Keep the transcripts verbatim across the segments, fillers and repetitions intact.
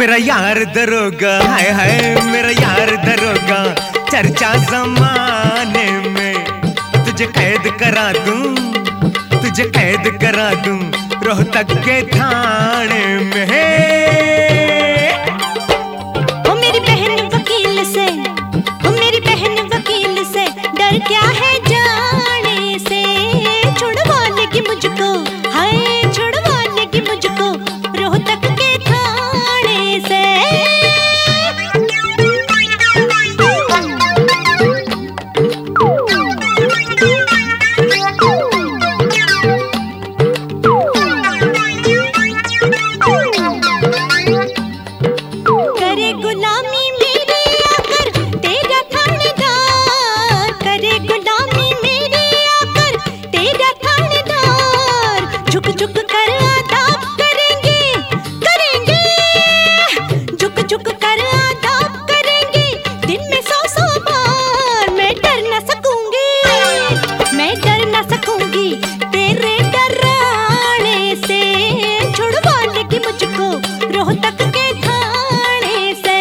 मेरा यार दरोगा, हाय हाय मेरा यार दरोगा, चर्चा जमाने में। तुझे कैद करा दूं, तुझे कैद करा दूं रोहतक के थाने में। ओ मेरी बहन वकील से, ओ मेरी बहन वकील से, डर क्या है जाने से। छुड़वा लेगी मुझको, हाय छुड़वा लेगी मुझको रोहतक के थाने से। करे गुलामी मेरी आकर तेरा थानेदार, करे गुलामी मेरी आकर तेरा थानेदार। झुक झुक कर आदाब करेंगे, करेंगे झुक झुक कर आदाब करेंगे दिन में सौ सौ बार। मैं डर ना सकूंगी, मैं डर ना सकूंगी तेरे डराने से। छुड़वा लेगी मुझको रोहतक के थाने से।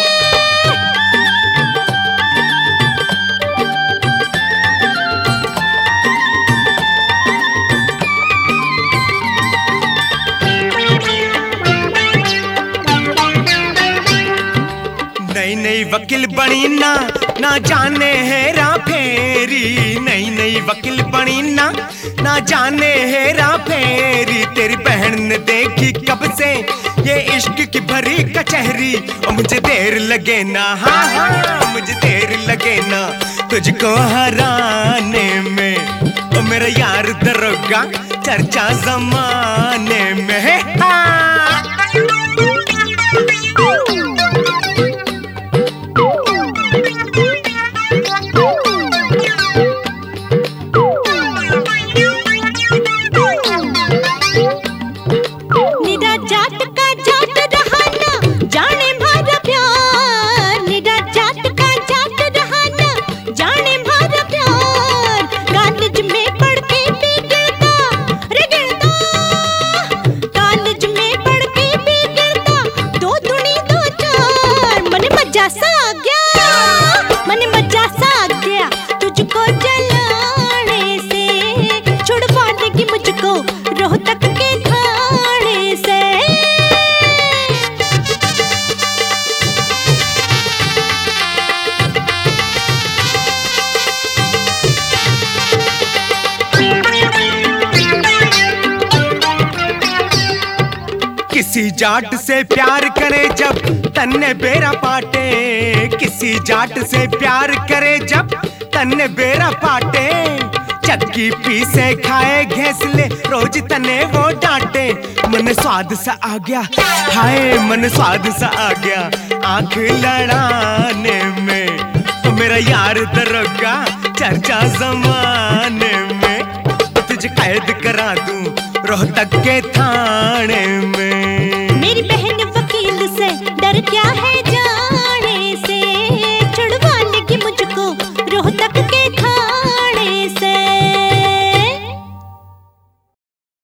नई नई वकील बनी ना, ना जाने हेरा फेरी। नई नई वकील बनी ना, ना जाने हेरा फेरी। तेरी बहन ने देखी कब से ये इश्क की भरी कचहरी। और मुझे देर लगे ना, हाँ हाँ मुझे देर लगे ना तुझको हराने में। ओ मेरा यार दरोगा, चर्चा जमाने में। हाँ निरा जाट का जाट रहा ना, जाने मारा प्यार। निरा जाट का जाट रहा ना, जाने मारा प्यार। कॉलेज में पढ़ के भी गिरता रे गिरता, कॉलेज में पढ़ के भी गिरता। दो दुनी दो चार, मन मजा सा आ गया, मन मजा सा आ गया तुझको जलाने से। छुड़वा लेगी मुझको रोहतक के थाने से। किसी जाट से प्यार करे जब तन्ने बेरा पाटे। किसी जाट से प्यार करे जब तन्ने बेरा पाटे। चक्की पीसे खाए घैसले रोज तने वो डांटे। मन स्वाद सा आ गया, हाय मन स्वाद सा आ गया आंख लड़ाने में। तो मेरा यार दरोगा, चर्चा जमाने में। तुझे कैद करा दूं रोहतक के थाने में। मेरी बहन वकील से, डर क्या है जाने